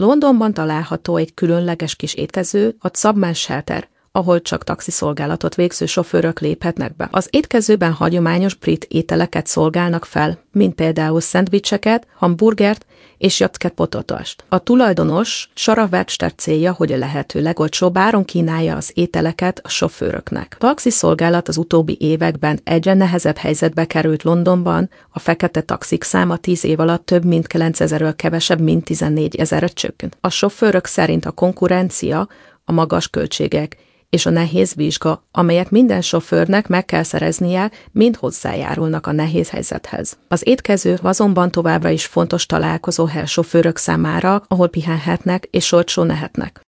Londonban található egy különleges kis étkező, a Tubman Shelter, ahol csak taxiszolgálatot végző sofőrök léphetnek be. Az étkezőben hagyományos brit ételeket szolgálnak fel, mint például szendvicseket, hamburgert és jacket potatost. A tulajdonos Sarah Webster célja, hogy a lehető legolcsóbb áron kínálja az ételeket a sofőröknek. A taxiszolgálat az utóbbi években egyre nehezebb helyzetbe került Londonban, a fekete taxik száma 10 év alatt több mint 9000-ről kevesebb, mint 14 000-re csökkent. A sofőrök szerint a konkurencia, a magas költségek és a nehéz vizsga, amelyet minden sofőrnek meg kell szereznie, mind hozzájárulnak a nehéz helyzethez. Az étkező azonban továbbra is fontos találkozóhely sofőrök számára, ahol pihenhetnek és olcsón ehetnek.